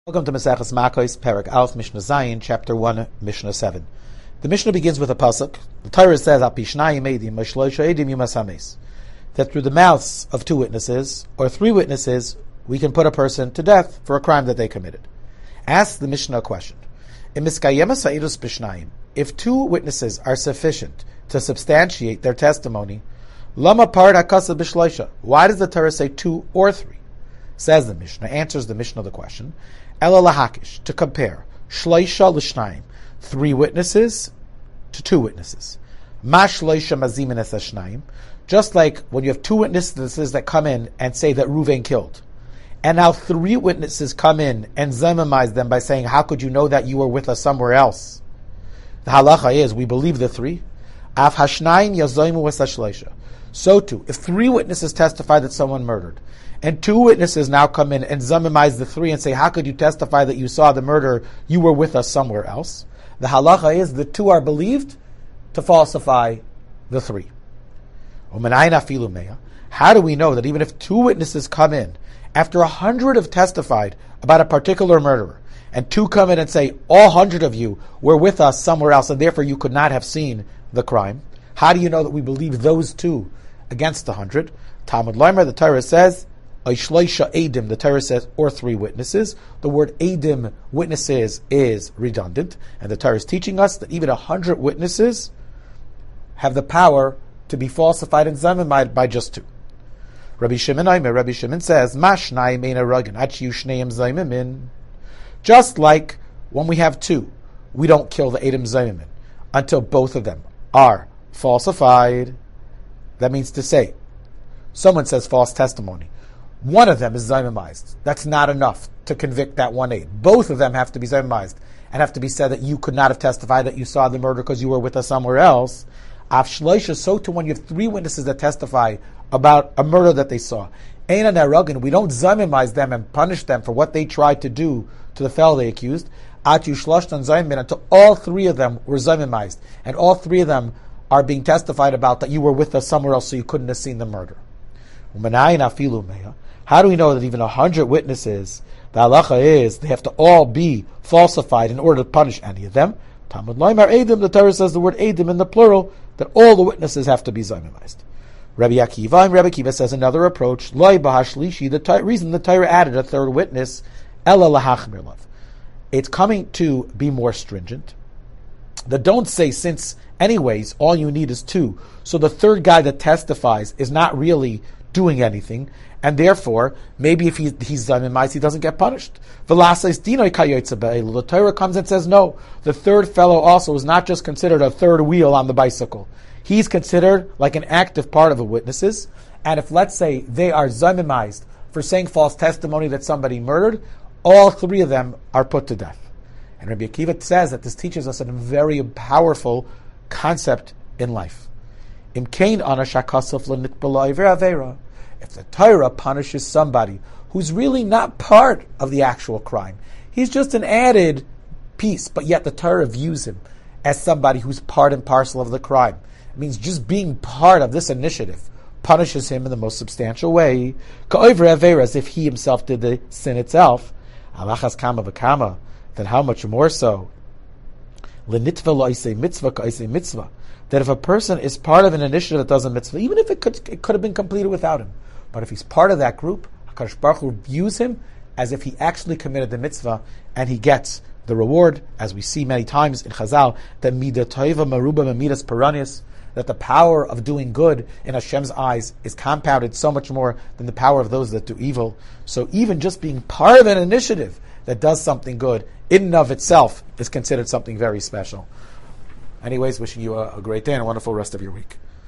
Welcome to Maseches Makos, Perek Aleph, Mishnah Zayin, Chapter 1, Mishnah 7. The Mishnah begins with a pasuk. The Torah says, Al pishnayim eidim, v'shloisha eidim yumas hames, that through the mouths of two witnesses, or three witnesses, we can put a person to death for a crime that they committed. Ask the Mishnah a question. If two witnesses are sufficient to substantiate their testimony, lama part hakasa b'shloisha, why does the Torah say two or three? Says the Mishnah, answers the Mishnah the question, Ela lahakish, to compare, shloisha l'shnayim, three witnesses to two witnesses. Ma shloisha mazimin es hashnayim, just like when you have two witnesses that come in and say that Reuven killed, and now three witnesses come in and zemimize them by saying, how could you know that you were with us somewhere else? The halacha is, we believe the three. Af hashnayim yazoimu es hashloisha. So too, if three witnesses testify that someone murdered, and two witnesses now come in and zemimize the three and say, how could you testify that you saw the murder, you were with us somewhere else? The halacha is the two are believed to falsify the three. How do we know that even if two witnesses come in, after 100 have testified about a particular murderer, and two come in and say, all 100 of you were with us somewhere else, and therefore you could not have seen the crime? How do you know that we believe those two against the 100? Talmud Leimer, the Torah says, Shloisha Eidim, the Torah says, or three witnesses. The word Eidim, witnesses, is redundant, and the Torah is teaching us that even 100 witnesses have the power to be falsified and zemimied by just two. Rabbi Shimon says, Mashnai mein aragin, achiu shneim zaymimin. Just like when we have two, we don't kill the Eidim zaymimin until both of them are falsified. That means to say, someone says false testimony. One of them is zaymimized. That's not enough to convict that one aid. Both of them have to be zaymimized and have to be said that you could not have testified that you saw the murder because you were with us somewhere else. Av shloisha, so too when you have three witnesses that testify about a murder that they saw. Einan aragin, we don't zaymimize them and punish them for what they tried to do to the fellow they accused. Atu shloshtan zaymin, until all three of them were zaymimized and all three of them are being testified about that you were with us somewhere else so you couldn't have seen the murder. How do we know that even 100 witnesses, the halacha is, they have to all be falsified in order to punish any of them? Talmud Leimer Eidim, the Torah says the word Eidim in the plural, that all the witnesses have to be zaymimized. Rabbi Akiva says another approach, Loi bahashlishi, the reason the Torah added a third witness, Ela lahachmir lav. It's coming to be more stringent. That don't say, since anyways, all you need is two, so the third guy that testifies is not really doing anything, and therefore, maybe if he's zaymimized, he doesn't get punished. The Torah comes and says, no, the third fellow also is not just considered a third wheel on the bicycle. He's considered like an active part of the witnesses, and if, let's say, they are zaymimized for saying false testimony that somebody murdered, all three of them are put to death. And Rabbi Akiva says that this teaches us a very powerful concept in life. If the Torah punishes somebody who's really not part of the actual crime, he's just an added piece, but yet the Torah views him as somebody who's part and parcel of the crime. It means just being part of this initiative punishes him in the most substantial way, as if he himself did the sin itself. Then how much more so? That if a person is part of an initiative that does a mitzvah, even if it could have been completed without him, but if he's part of that group, HaKadosh Baruch Hu views him as if he actually committed the mitzvah, and he gets the reward, as we see many times in Chazal, that midah toiva maruba midas paranis, that the power of doing good in Hashem's eyes is compounded so much more than the power of those that do evil. So even just being part of an initiative that does something good, in and of itself, is considered something very special. Anyways, wishing you a great day and a wonderful rest of your week.